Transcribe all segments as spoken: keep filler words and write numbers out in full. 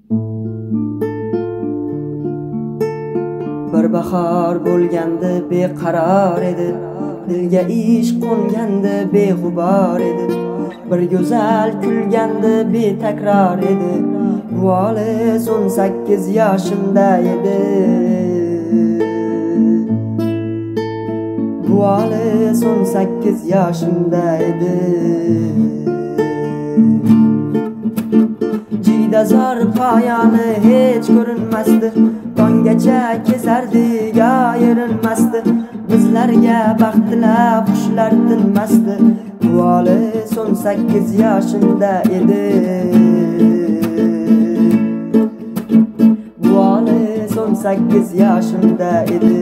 Bir bahor bo'lganda beqaror edi, dilga ish qo'nganda beg'ubor edi. Bir go'zal kulganda betakror edi. Bu olis o'n sakkiz yoshimda edi. Bu olis o'n sakkiz yoshimda edi. Jiydazor poyoni hech ko'rinmasdi, tonggacha kezardik ayrinmasdi. Bizlarga baxtlar qushlar tinmasdi. Bu olis o'n sakkiz yoshimda edi. Bu olis o'n sakkiz yoshimda edi.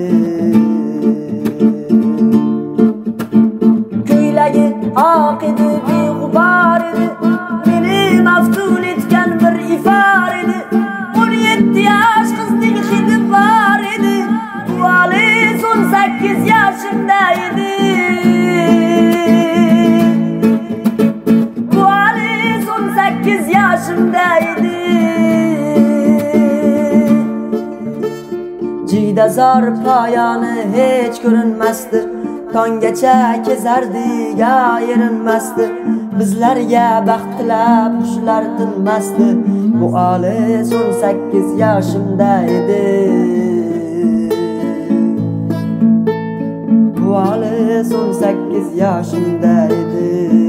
Ko'ylagi oq edi, beg'ubor edi, meni maftun etgan bir ifor edi. o'n yetti yosh qizning hidi bor edi. Bu olis o'n sakkiz yoshimda edi. Bu olis o'n sakkiz yoshimda edi. Jiydazor poyoni hech ko'rinmasdi, tonggacha kezardik ayrinmasdi. Bizlarga baxtlar qushlar tinmasdi. Bu olis o'n sakkiz yoshimda edi. Bu olis o'n sakkiz yoshimda edi.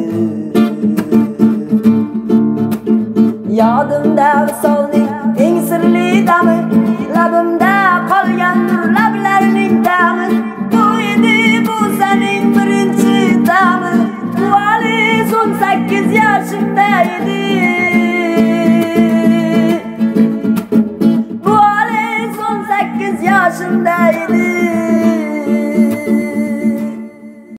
Yodimda visolning eng sirli dami, labimda qolgandir lablarning dami. Bu edi bu sening birinchi dami. Bu olis o'n sakkiz yoshimda edi. Bu olis o'n sakkiz yoshimda edi.